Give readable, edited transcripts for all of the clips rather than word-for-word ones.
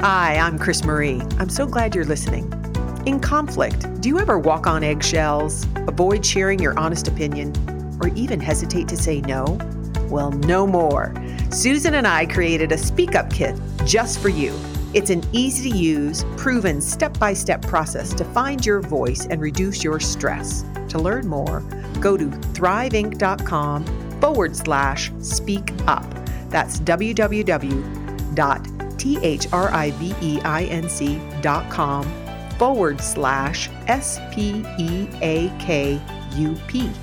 Hi, I'm Chris Marie. I'm so glad you're listening. In conflict, do you ever walk on eggshells, avoid sharing your honest opinion, or even hesitate to say no? Well, no more. Susan and I created a Speak Up Kit just for you. It's an easy-to-use, proven step-by-step process to find your voice and reduce your stress. To learn more, go to thriveinc.com/speak up. That's www.thriveinc.com/SPEAKUP.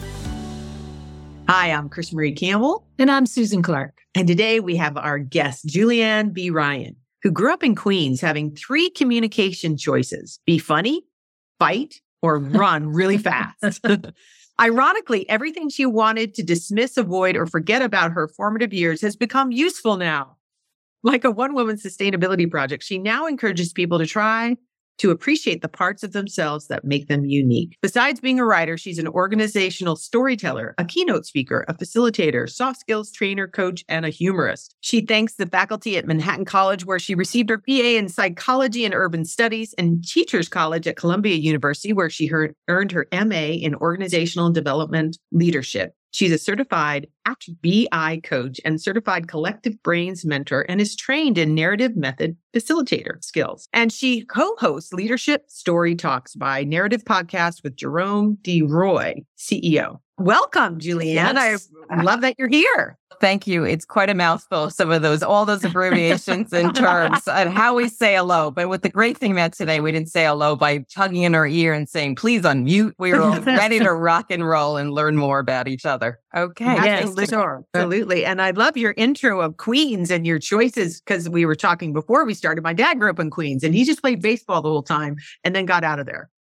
Hi, I'm Chris Marie Campbell. And I'm Susan Clark. And today we have our guest, Julianne B. Ryan, who grew up in Queens having 3 communication choices: be funny, fight, or run really fast. Ironically, everything she wanted to dismiss, avoid, or forget about her formative years has become useful now. Like a one-woman sustainability project, she now encourages people to try to appreciate the parts of themselves that make them unique. Besides being a writer, she's an organizational storyteller, a keynote speaker, a facilitator, soft skills trainer, coach, and a humorist. She thanks the faculty at Manhattan College, where she received her BA in psychology and urban studies, and Teachers College at Columbia University, where she earned her MA in organizational development leadership. She's a certified ACT-BI coach and certified collective brains mentor, and is trained in narrative method facilitator skills. And she co-hosts Leadership Story Talks by Narrative Podcast with Jerome D. Roy, CEO. Welcome, Julianne. Yes. I love that you're here. Thank you. It's quite a mouthful, all those abbreviations and terms and how we say hello. But what the great thing about today, we didn't say hello by tugging in our ear and saying, please unmute. We were all ready to rock and roll and learn more about each other. Okay. Yes, sure. Absolutely. And I love your intro of Queens and your choices, because we were talking before we started. My dad grew up in Queens and he just played baseball the whole time and then got out of there.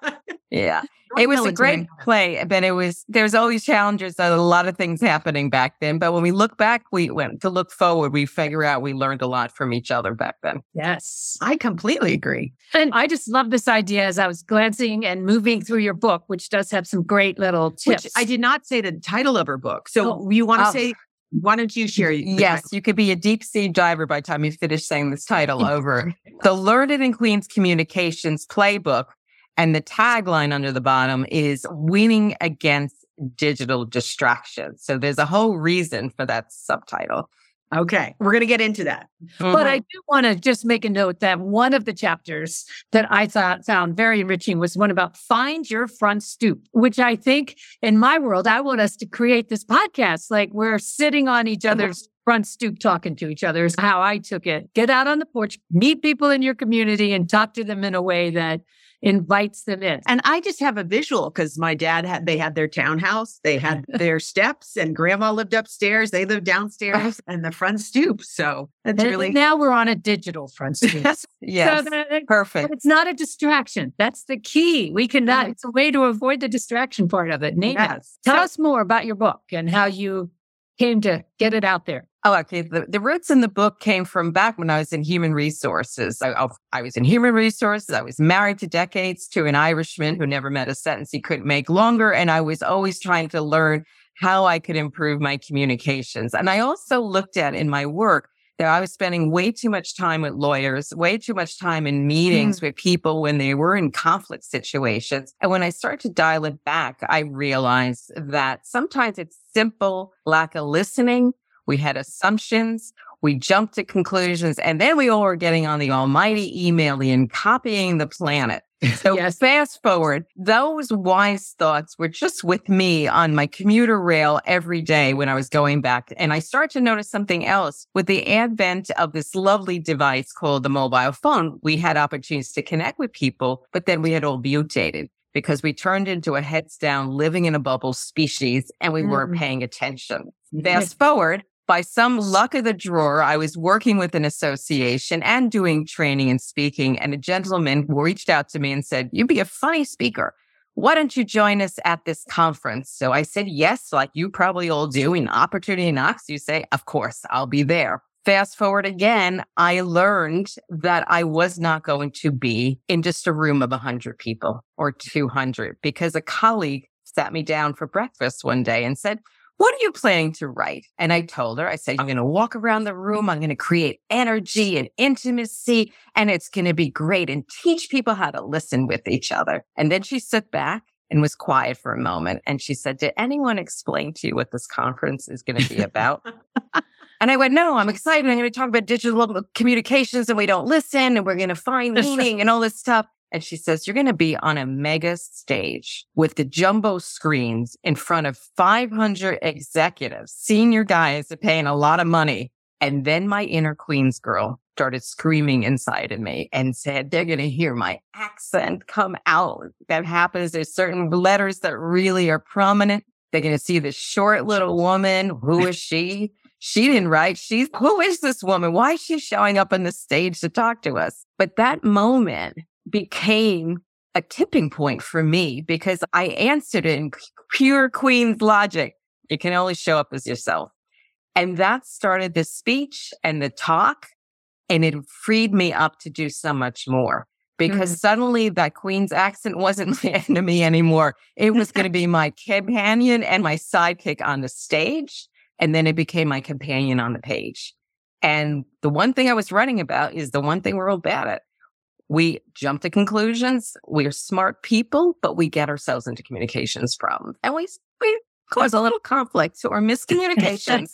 Yeah. It was a great play, but there's always challenges. A lot of things happening back then. But when we look back, we went to look forward. We figure out we learned a lot from each other back then. Yes. I completely agree. And I just love this idea as I was glancing and moving through your book, which does have some great little tips. Which I did not say the title of her book. So you want to say, why don't you share? Yes, you could be a deep sea diver by the time you finish saying this title over. The Learned in Queens Communications Playbook. And the tagline under the bottom is winning against digital distractions. So there's a whole reason for that subtitle. Okay. We're going to get into that. Mm-hmm. But I do want to just make a note that one of the chapters that I found very enriching was one about find your front stoop, which I think in my world, I want us to create this podcast. Like we're sitting on each other's front stoop talking to each other is how I took it. Get out on the porch, meet people in your community and talk to them in a way that invites them in. And I just have a visual because my dad they had their townhouse, they had their steps, and grandma lived upstairs. They lived downstairs and the front stoop. So that's really. Now we're on a digital front stoop. Yes. So Perfect. But it's not a distraction. That's the key. We cannot, it's a way to avoid the distraction part of it. Name it. Tell us more about your book and how you came to get it out there. Oh, okay. The roots in the book came from back when I was in human resources. I was in human resources. I was married to decades to an Irishman who never met a sentence he couldn't make longer. And I was always trying to learn how I could improve my communications. And I also looked at in my work that I was spending way too much time with lawyers, way too much time in meetings with people when they were in conflict situations. And when I started to dial it back, I realized that sometimes it's simple lack of listening. We had assumptions, we jumped to conclusions, and then we all were getting on the almighty emailing and copying the planet. So Fast forward, those wise thoughts were just with me on my commuter rail every day when I was going back. And I started to notice something else. With the advent of this lovely device called the mobile phone, we had opportunities to connect with people, but then we had all mutated because we turned into a heads down, living in a bubble species, and we weren't paying attention. Fast forward, by some luck of the drawer, I was working with an association and doing training and speaking, and a gentleman reached out to me and said, "You'd be a funny speaker. Why don't you join us at this conference?" So I said, yes, like you probably all do. In opportunity knocks, you say, of course, I'll be there. Fast forward again, I learned that I was not going to be in just a room of 100 people or 200 because a colleague sat me down for breakfast one day and said, what are you planning to write? And I told her, I said, I'm going to walk around the room. I'm going to create energy and intimacy, and it's going to be great and teach people how to listen with each other. And then she sat back and was quiet for a moment. And she said, did anyone explain to you what this conference is going to be about? And I went, no, I'm excited. I'm going to talk about digital communications and we don't listen and we're going to find meaning and all this stuff. And she says, you're going to be on a mega stage with the jumbo screens in front of 500 executives, senior guys are paying a lot of money. And then my inner Queens girl started screaming inside of me and said, they're going to hear my accent come out. That happens. There's certain letters that really are prominent. They're going to see this short little woman. Who is she? She didn't write. Who is this woman? Why is she showing up on the stage to talk to us? But that moment became a tipping point for me because I answered it in pure Queen's logic. You can only show up as yourself. And that started the speech and the talk, and it freed me up to do so much more because suddenly that Queen's accent wasn't my enemy anymore. It was going to be my companion and my sidekick on the stage. And then it became my companion on the page. And the one thing I was writing about is the one thing we're all bad at. We jump to conclusions. We're smart people, but we get ourselves into communications problems. And we cause a little conflict or miscommunications.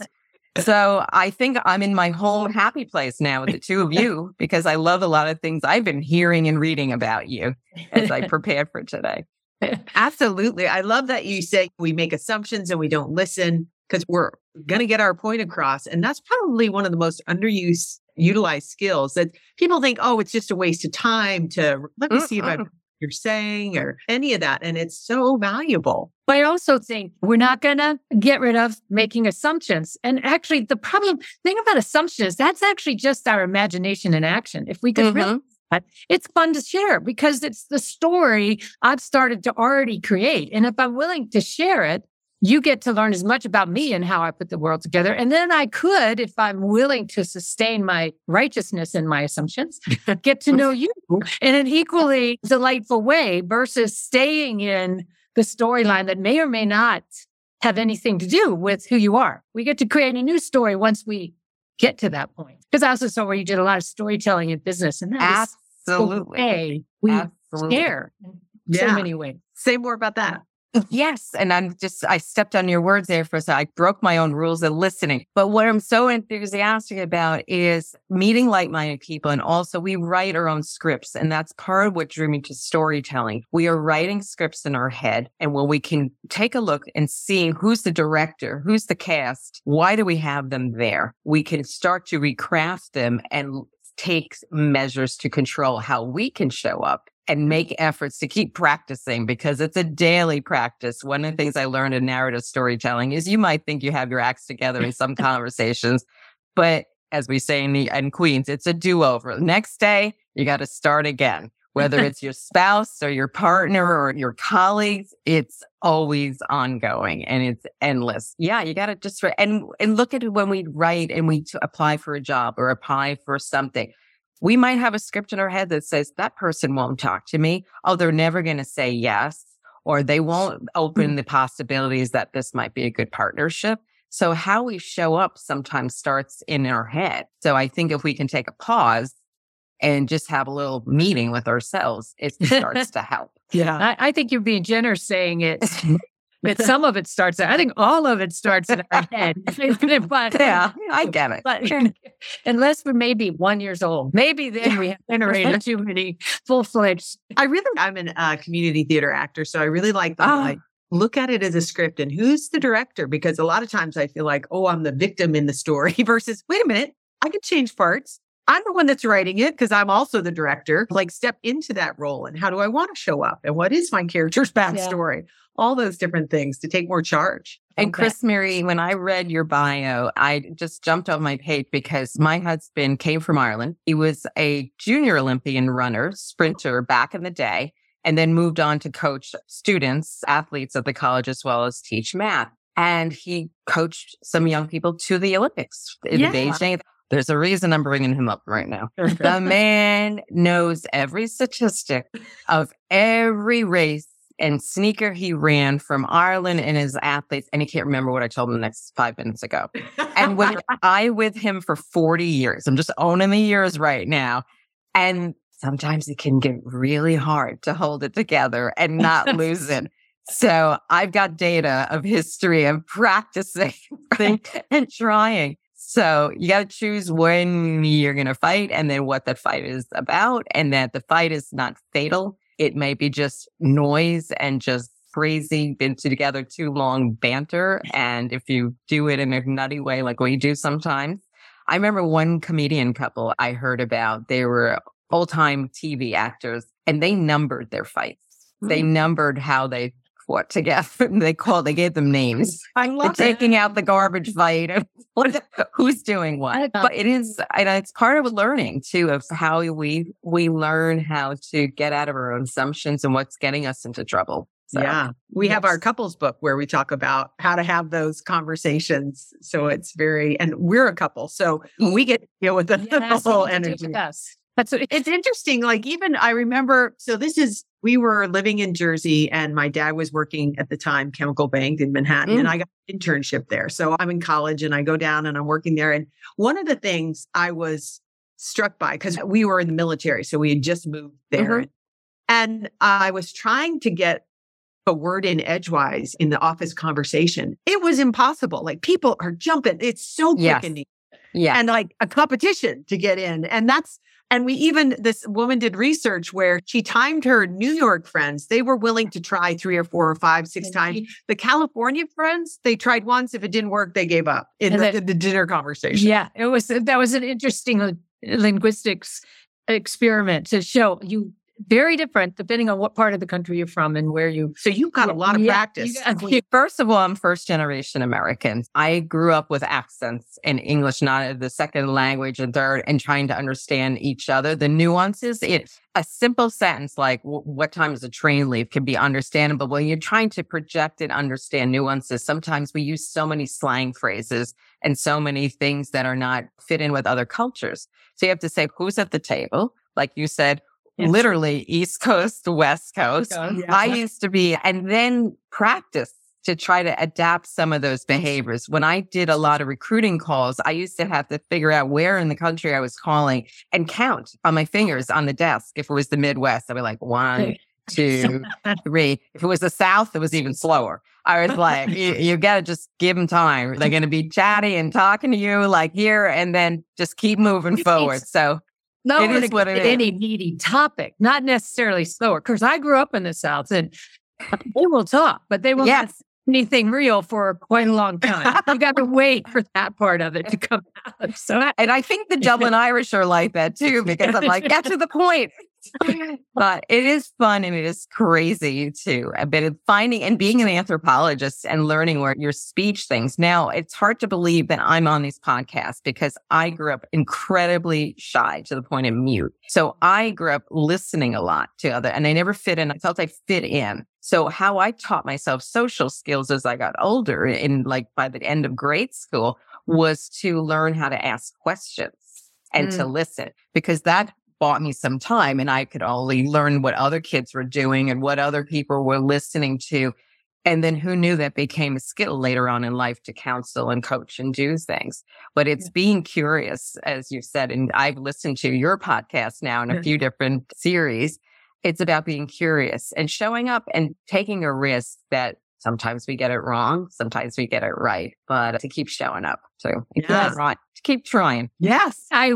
So I think I'm in my home happy place now with the two of you because I love a lot of things I've been hearing and reading about you as I prepared for today. Absolutely. I love that you say we make assumptions and we don't listen because we're going to get our point across. And that's probably one of the most utilized skills that people think, oh, it's just a waste of time to let me see what you're saying or any of that. And it's so valuable. But I also think we're not going to get rid of making assumptions. And actually, the thing about assumptions, that's actually just our imagination in action. If we could really, it's fun to share because it's the story I've started to already create. And if I'm willing to share it, you get to learn as much about me and how I put the world together. And then I could, if I'm willing to sustain my righteousness and my assumptions, get to know you in an equally delightful way versus staying in the storyline that may or may not have anything to do with who you are. We get to create a new story once we get to that point. Because I also saw where you did a lot of storytelling in business. And that Absolutely. is the way we share in so many ways. Say more about that. Yes. And I stepped on your words there for a second. I broke my own rules of listening. But what I'm so enthusiastic about is meeting like-minded people. And also we write our own scripts. And that's part of what drew me to storytelling. We are writing scripts in our head. And when we can take a look and see who's the director, who's the cast, why do we have them there? We can start to recraft them and take measures to control how we can show up and make efforts to keep practicing because it's a daily practice. One of the things I learned in narrative storytelling is you might think you have your acts together in some conversations, but as we say in Queens, it's a do-over. Next day, you got to start again. Whether it's your spouse or your partner or your colleagues, it's always ongoing and it's endless. Yeah, you got to just, and look at it when we write and we apply for a job or apply for something. We might have a script in our head that says that person won't talk to me. Oh, they're never going to say yes, or they won't open the possibilities that this might be a good partnership. So how we show up sometimes starts in our head. So I think if we can take a pause and just have a little meeting with ourselves, it starts to help. Yeah. I think you're being generous saying it. But some of it starts there. I think all of it starts in our head. But, yeah, I get it. But unless we're maybe 1 year old, maybe then we have generated too many full-fledged. I'm a community theater actor, so I really like that. Like, look at it as a script and who's the director? Because a lot of times I feel like, oh, I'm the victim in the story versus, wait a minute, I could change parts. I'm the one that's writing it because I'm also the director. Like, step into that role and how do I want to show up? And what is my character's backstory? Yeah. All those different things to take more charge. And Chris-Mary, when I read your bio, I just jumped off my page because my husband came from Ireland. He was a junior Olympian runner, sprinter back in the day, and then moved on to coach students, athletes at the college, as well as teach math. And he coached some young people to the Olympics in Beijing. There's a reason I'm bringing him up right now. The man knows every statistic of every race And Sneaker, he ran from Ireland and his athletes, and he can't remember what I told him the next 5 minutes ago. And when I with him for 40 years, I'm just owning the years right now. And sometimes it can get really hard to hold it together and not lose it. So I've got data of history of practicing and trying. So you got to choose when you're going to fight and then what that fight is about, and that the fight is not fatal. It may be just noise and just crazy, been together too long banter. And if you do it in a nutty way, like we do sometimes. I remember one comedian couple I heard about, they were old-time TV actors, and they numbered their fights. They numbered how they fought together. They gave them names. I love it. Taking out the garbage fight, who's doing what. But it is, and it's part of learning too, of how we learn how to get out of our own assumptions and what's getting us into trouble. So, yeah. We have our couples book where we talk about how to have those conversations. So it's and we're a couple. So we get to deal with the whole energy. That's what It's interesting. Like, even I remember, we were living in Jersey and my dad was working at the time, Chemical Bank in Manhattan, and I got an internship there. So I'm in college and I go down and I'm working there. And one of the things I was struck by, because we were in the military, so we had just moved there. And I was trying to get a word in edgewise in the office conversation. It was impossible. Like, people are jumping. It's so quick and neat. Yeah. And like a competition to get in. And this woman did research where she timed her New York friends. They were willing to try 3 or 4 or 5, 6 times. The California friends, they tried once. If it didn't work, they gave up in the dinner conversation. Yeah, that was an interesting linguistics experiment to show you very different depending on what part of the country you're from and where you. So you've got a lot of practice. First of all, I'm first generation American. I grew up with accents in English, not the second language and third, and trying to understand each other. The nuances, a simple sentence like, what time does the train leave, can be understandable. When you're trying to project and understand nuances, sometimes we use so many slang phrases and so many things that are not fit in with other cultures. So you have to say, who's at the table? Like you said, literally East Coast, West Coast. I used to be, and then practice to try to adapt some of those behaviors. When I did a lot of recruiting calls, I used to have to figure out where in the country I was calling and count on my fingers on the desk. If it was the Midwest, I'd be like 1, 2, 3. If it was the South, it was even slower. I was like, you got to just give them time. They're going to be chatty and talking to you like here, and then just keep moving forward. So no, it is what it is. Any meaty topic, not necessarily slower. Because I grew up in the South, and they will talk, but they won't say anything real for quite a long time. You got to wait for that part of it to come out. So, and I think the Dublin Irish are like that too, because I'm like, get to the point. But it is fun and it is crazy too. But finding and being an anthropologist and learning where your speech things. Now, it's hard to believe that I'm on these podcasts because I grew up incredibly shy to the point of mute. So I grew up listening a lot to other, and I never fit in. I felt I fit in. So how I taught myself social skills as I got older, by the end of grade school, was to learn how to ask questions and to listen, because that bought me some time, and I could only learn what other kids were doing and what other people were listening to. And then who knew that became a skill later on in life to counsel and coach and do things. But it's being curious, as you said, and I've listened to your podcast now in a few different series. It's about being curious and showing up and taking a risk that sometimes we get it wrong, sometimes we get it right, but to keep showing up too. Right. To keep trying. Yes. I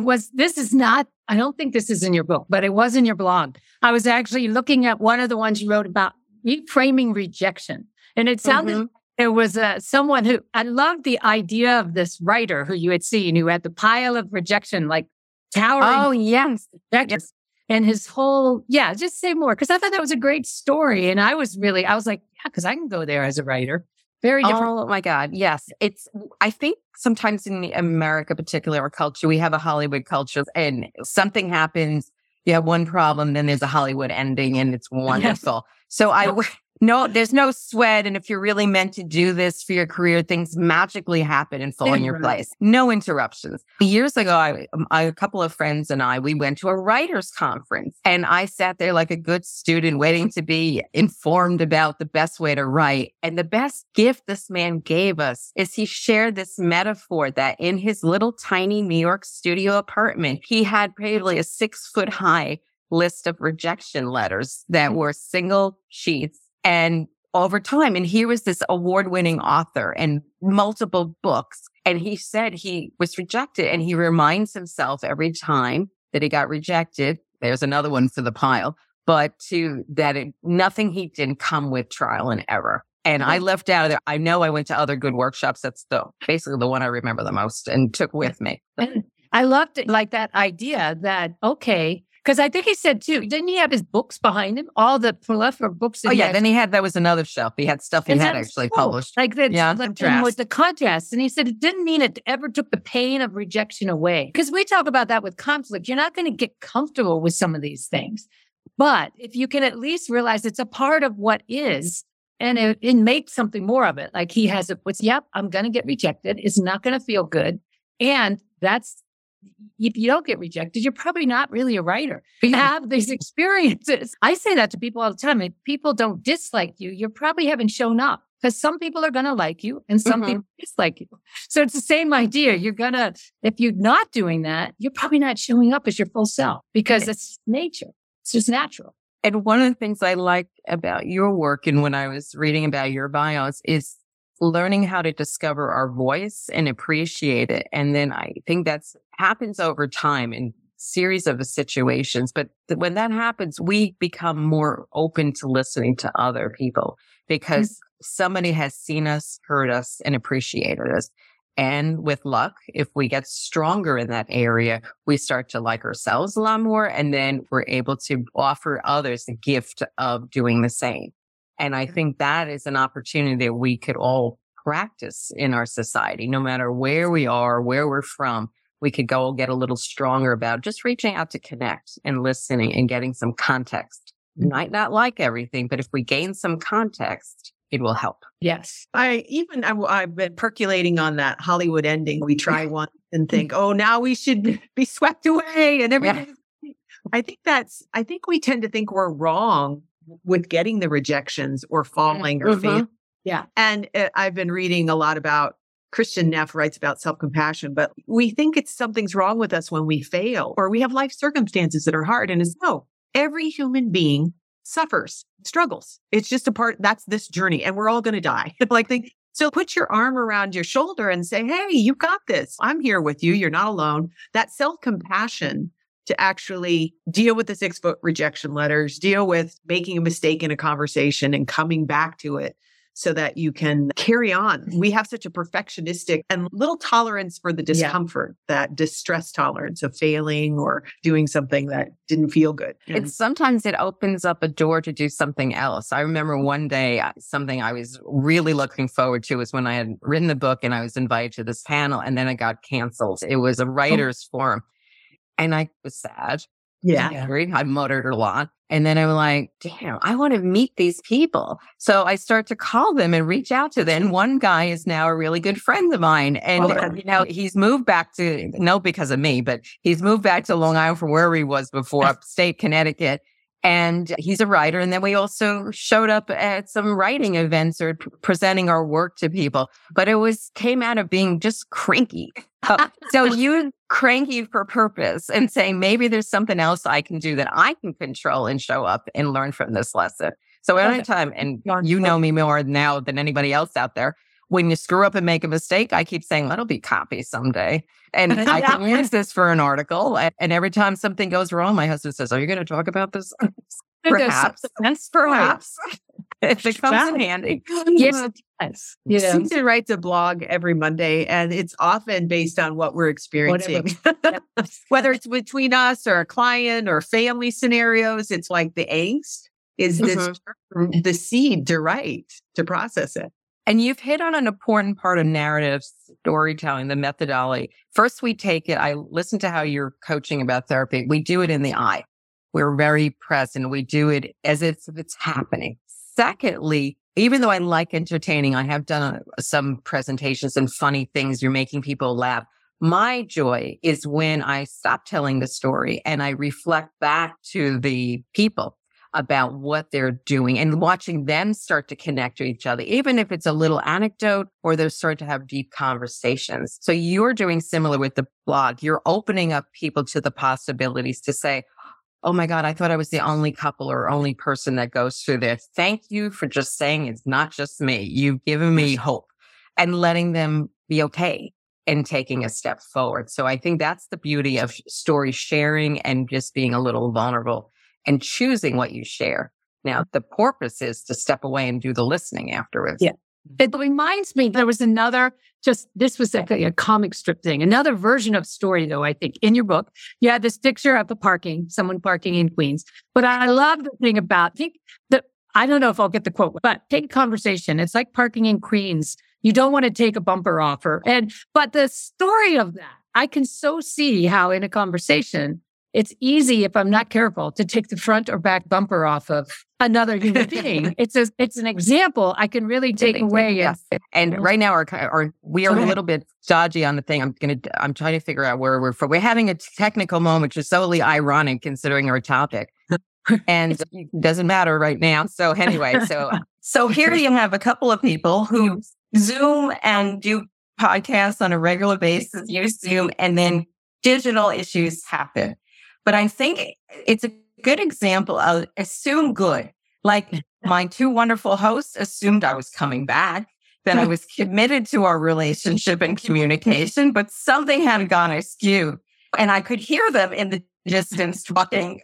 don't think this is in your book, but it was in your blog. I was actually looking at one of the ones you wrote about reframing rejection. And it sounded, there was someone who, I loved the idea of this writer who you had seen, who had the pile of rejection, like towering. Oh, yes. Yes. And his whole, just say more. Because I thought that was a great story. And I was like, because I can go there as a writer. Very different. Oh my God. Yes. I think sometimes in America, particularly our culture, we have a Hollywood culture, and something happens. You have one problem, then there's a Hollywood ending, and it's wonderful. Yes. So No, there's no sweat. And if you're really meant to do this for your career, things magically happen and fall in your place. No interruptions. Years ago, a couple of friends and we went to a writers conference, and I sat there like a good student waiting to be informed about the best way to write. And the best gift this man gave us is he shared this metaphor that in his little tiny New York studio apartment, he had probably a 6-foot-high list of rejection letters that were single sheets. And over time, and here was this award-winning author and multiple books. And he said he was rejected, and he reminds himself every time that he got rejected. There's another one for the pile, but nothing he didn't come with trial and error. And I left out of there. I know I went to other good workshops. That's basically the one I remember the most and took with me. And I loved it, like that idea that, okay, because I think he said too, didn't he have his books behind him? All the plethora of books. Then that was another shelf. He had stuff he had actually published. Like that, with the contrast. And he said it didn't mean it ever took the pain of rejection away. Because we talk about that with conflict. You're not going to get comfortable with some of these things. But if you can at least realize it's a part of what is, and it makes something more of it. Like he has I'm going to get rejected. It's not going to feel good. And if you don't get rejected, you're probably not really a writer. You have these experiences. I say that to people all the time. If people don't dislike you, you probably haven't shown up, because some people are going to like you and some people dislike you. So it's the same idea. If you're not doing that, you're probably not showing up as your full self, because it's nature. It's just natural. And one of the things I like about your work, and when I was reading about your bios, is learning how to discover our voice and appreciate it. And then I think that happens over time in series of situations. But when that happens, we become more open to listening to other people, because somebody has seen us, heard us, and appreciated us. And with luck, if we get stronger in that area, we start to like ourselves a lot more. And then we're able to offer others the gift of doing the same. And I think that is an opportunity that we could all practice in our society, no matter where we are, where we're from. We could go get a little stronger about just reaching out to connect and listening and getting some context. You might not like everything, but if we gain some context, it will help. Yes. I've been percolating on that Hollywood ending. We try one and think, now we should be swept away and everything. Yeah. I think we tend to think we're wrong with getting the rejections or falling or failing. Yeah. And I've been reading a lot about, Christian Neff writes about self-compassion, but we think something's wrong with us when we fail, or we have life circumstances that are hard. And every human being suffers, struggles. It's just that's this journey, and we're all going to die. So put your arm around your shoulder and say, hey, you got this. I'm here with you. You're not alone. That self-compassion to actually deal with the 6-foot rejection letters, deal with making a mistake in a conversation and coming back to it so that you can carry on. We have such a perfectionistic and little tolerance for the discomfort, that distress tolerance of failing or doing something that didn't feel good. Sometimes it opens up a door to do something else. I remember one day, something I was really looking forward to was when I had written the book and I was invited to this panel, and then it got canceled. It was a writer's forum. And I was sad. Yeah. I muttered a lot. And then I'm like, damn, I want to meet these people. So I start to call them and reach out to them. And one guy is now a really good friend of mine. And, he's moved back because of me, but he's moved back to Long Island from where he was before, upstate Connecticut. And he's a writer. And then we also showed up at some writing events or presenting our work to people. But it came out of being just cranky. So you cranky for purpose and saying, maybe there's something else I can do that I can control and show up and learn from this lesson. So anytime, and you know me more now than anybody else out there, when you screw up and make a mistake, I keep saying, that'll be copy someday. And I can use this for an article. And every time something goes wrong, my husband says, are you going to talk about this? Perhaps. Perhaps. If it comes in handy. Yes, it does. Susan writes a blog every Monday, and it's often based on what we're experiencing. Whether it's between us or a client or family scenarios, it's like the angst is the seed to write, to process it. And you've hit on an important part of narrative storytelling, the methodology. First, we take it. I listen to how you're coaching about therapy. We do it in the I. We're very present. We do it as if it's happening. secondly, even though I like entertaining, I have done some presentations and funny things. You're making people laugh. My joy is when I stop telling the story and I reflect back to the people about what they're doing and watching them start to connect to each other, even if it's a little anecdote or they start to have deep conversations. So you're doing similar with the blog. You're opening up people to the possibilities to say, oh my God, I thought I was the only couple or only person that goes through this. Thank you for just saying it's not just me. You've given me hope and letting them be okay and taking a step forward. So I think that's the beauty of story sharing and just being a little vulnerable and choosing what you share. Now, the purpose is to step away and do the listening afterwards. Yeah. It reminds me, there was another, this was a comic strip thing, another version of story, though, I think, in your book. You had this picture of someone parking in Queens. But I love the thing about, I don't know if I'll get the quote, but take a conversation. It's like parking in Queens. You don't want to take a bumper offer. But the story of that, I can so see how in a conversation, it's easy, if I'm not careful, to take the front or back bumper off of another human being. It's an example I can really take away. Yes. And right now, we are a little bit dodgy on the thing. I'm trying to figure out where we're from. We're having a technical moment, which is solely ironic considering our topic. And it doesn't matter right now. So anyway, so here you have a couple of people who Zoom and do podcasts on a regular basis, use Zoom, and then digital issues happen. But I think it's a good example of assume good. Like my two wonderful hosts assumed I was coming back, that I was committed to our relationship and communication, but something had gone askew. And I could hear them in the distance talking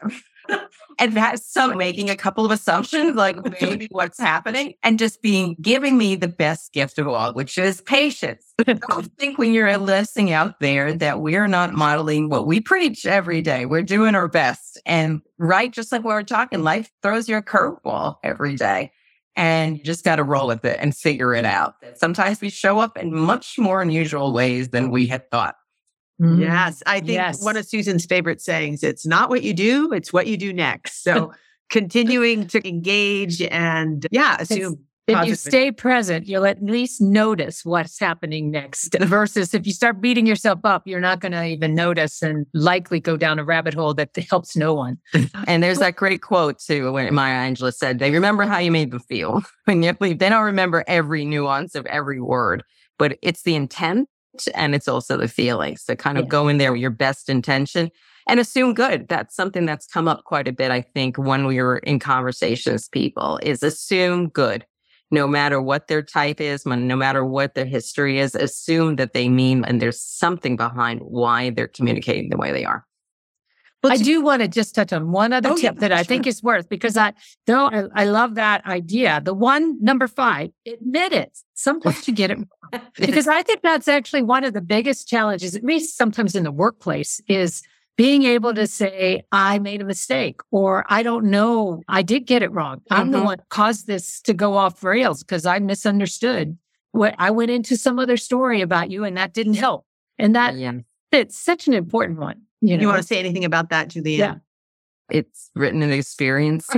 and making a couple of assumptions, like maybe what's happening, and just giving me the best gift of all, which is patience. I think when you're listening out there that we're not modeling what we preach every day. We're doing our best. And just like we were talking, life throws you a curveball every day. And you just got to roll with it and figure it out. Sometimes we show up in much more unusual ways than we had thought. Mm-hmm. Yes. I think one of Susan's favorite sayings, it's not what you do, it's what you do next. So continuing to engage and assume. If you stay present, you'll at least notice what's happening next. Versus if you start beating yourself up, you're not going to even notice and likely go down a rabbit hole that helps no one. And there's that great quote too, when Maya Angelou said, they remember how you made them feel. When you leave, they don't remember every nuance of every word, but it's the intent and it's also the feelings. So kind of go in there with your best intention and assume good. That's something that's come up quite a bit, I think, when we were in conversations, people, is assume good. No matter what their type is, no matter what their history is, assume that they mean, and there's something behind why they're communicating the way they are. Well, I do want to just touch on one other tip that I think is worth, because I love that idea. The one, number 5, admit it. Sometimes you get it wrong. Because I think that's actually one of the biggest challenges, at least sometimes in the workplace, is being able to say, I made a mistake, or I don't know, I did get it wrong. I'm the one who caused this to go off rails because I misunderstood. I went into some other story about you and that didn't help. And it's such an important one. You want to say anything about that, Julianne? Yeah. It's written in experience.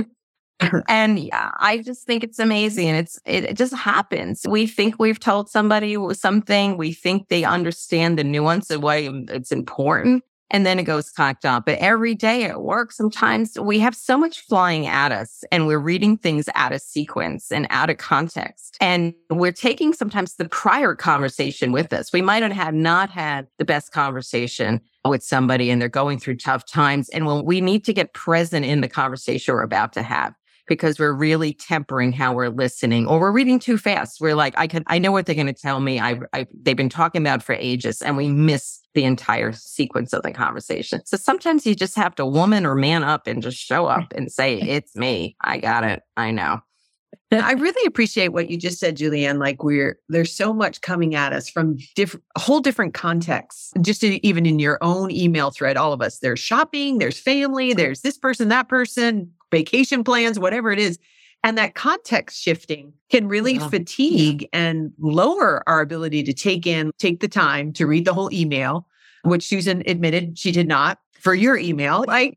And I just think it's amazing. And it just happens. We think we've told somebody something. We think they understand the nuance of why it's important. And then it goes cocked up. But every day at work, sometimes we have so much flying at us and we're reading things out of sequence and out of context. And we're taking sometimes the prior conversation with us. We might have not had the best conversation with somebody and they're going through tough times. And when we need to get present in the conversation we're about to have, because we're really tempering how we're listening, or we're reading too fast. We're like, I know what they're going to tell me. They've been talking about for ages, and we miss the entire sequence of the conversation. So sometimes you just have to woman or man up and just show up and say, it's me. I got it. I know. I really appreciate what you just said, Julianne. Like there's so much coming at us from whole different contexts. Just even in your own email thread, all of us, there's shopping, there's family, there's this person, that person, vacation plans, whatever it is. And that context shifting can really fatigue and lower our ability to take the time to read the whole email, which Susan admitted she did not. for your email. I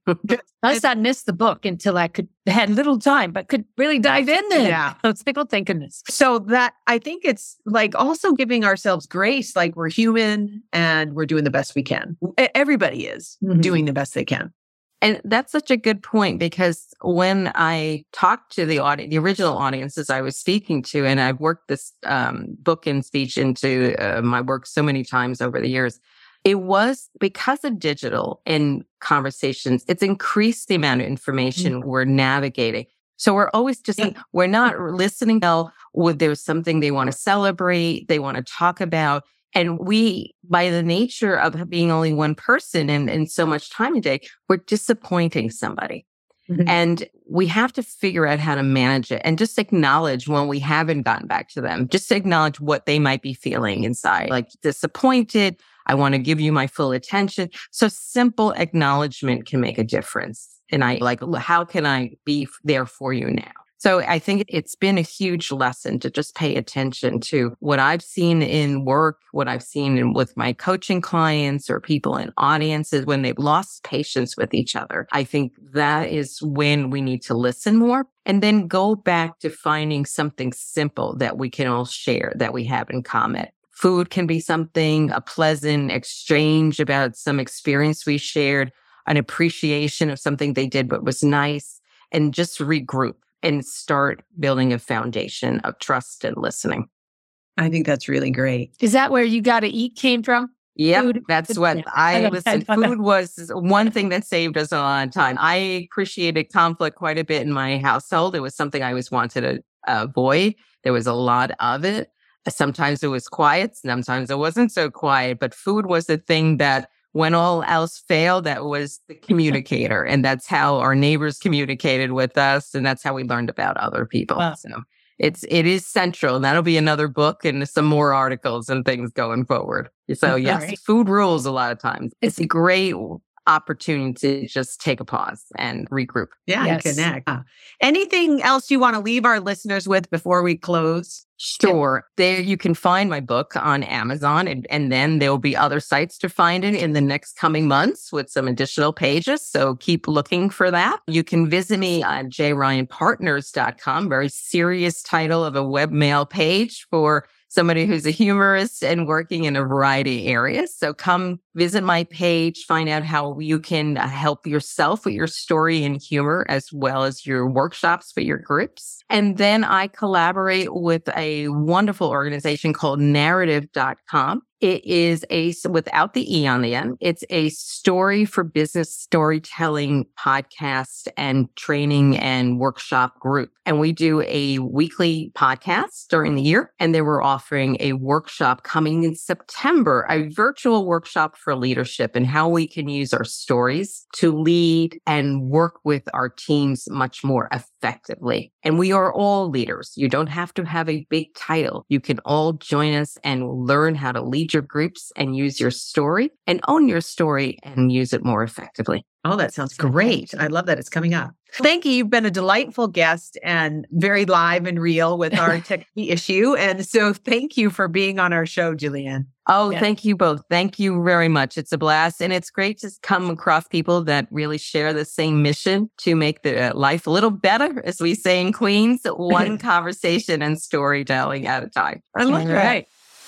missed the book until I had little time, but could really dive in there. Yeah. So it's fickle thinking. So that I think it's like also giving ourselves grace, like we're human and we're doing the best we can. Everybody is doing the best they can. And that's such a good point, because when I talked to the original audiences I was speaking to, and I've worked this book and speech into my work so many times over the years, it was because of digital and conversations, it's increased the amount of information we're navigating. So we're always we're not listening well. There's something they want to celebrate, they want to talk about. And we, by the nature of being only one person and so much time a day, we're disappointing somebody. And we have to figure out how to manage it and just acknowledge when we haven't gotten back to them. Just acknowledge what they might be feeling inside, like disappointed. I want to give you my full attention. So simple acknowledgement can make a difference. And how can I be there for you now? So I think it's been a huge lesson to just pay attention to what I've seen in work, what I've seen with my coaching clients or people in audiences when they've lost patience with each other. I think that is when we need to listen more and then go back to finding something simple that we can all share, that we have in common. Food can be something, a pleasant exchange about some experience we shared, an appreciation of something they did but was nice, and just regroup and start building a foundation of trust and listening. I think that's really great. Is that where You Gotta Eat came from? Yep, Food. that's what I listened. Food was one thing that saved us a lot of time. I appreciated conflict quite a bit in my household. It was something I always wanted to avoid. There was a lot of it. Sometimes it was quiet, sometimes it wasn't so quiet, but food was the thing that when all else failed, that was the communicator. And that's how our neighbors communicated with us. And that's how we learned about other people. Wow. So it is central. And that'll be another book and some more articles and things going forward. So yes, food rules a lot of times. It's a great opportunity to just take a pause and regroup. Yeah, and connect. Anything else you want to leave our listeners with before we close? Sure. There you can find my book on Amazon, and then there will be other sites to find it in the next coming months with some additional pages. So keep looking for that. You can visit me on jryanpartners.com, very serious title of a webmail page for somebody who's a humorist and working in a variety of areas. So come visit my page, find out how you can help yourself with your story and humor, as well as your workshops for your groups. And then I collaborate with a wonderful organization called narrative.com. It is without the E on the end, it's a story for business storytelling podcast and training and workshop group. And we do a weekly podcast during the year. And then we're offering a workshop coming in September, a virtual workshop for leadership and how we can use our stories to lead and work with our teams much more effectively. And we are all leaders. You don't have to have a big title. You can all join us and learn how to lead your groups and use your story and own your story and use it more effectively. Oh, that sounds great. I love that it's coming up. Thank you. You've been a delightful guest and very live and real with our techie issue. And so thank you for being on our show, Julianne. Oh, Thank you both. Thank you very much. It's a blast. And it's great to come across people that really share the same mission to make the life a little better, as we say in Queens, one conversation and storytelling at a time. I love that. Right.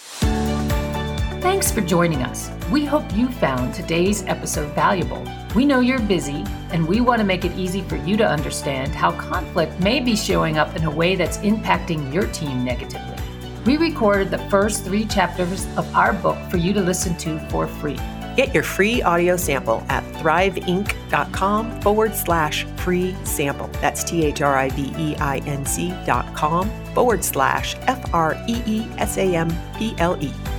Thanks for joining us. We hope you found today's episode valuable. We know you're busy, and we want to make it easy for you to understand how conflict may be showing up in a way that's impacting your team negatively. We recorded the first 3 chapters of our book for you to listen to for free. Get your free audio sample at thriveinc.com/free sample. That's THRIVEINC.com/FREESAMPLE.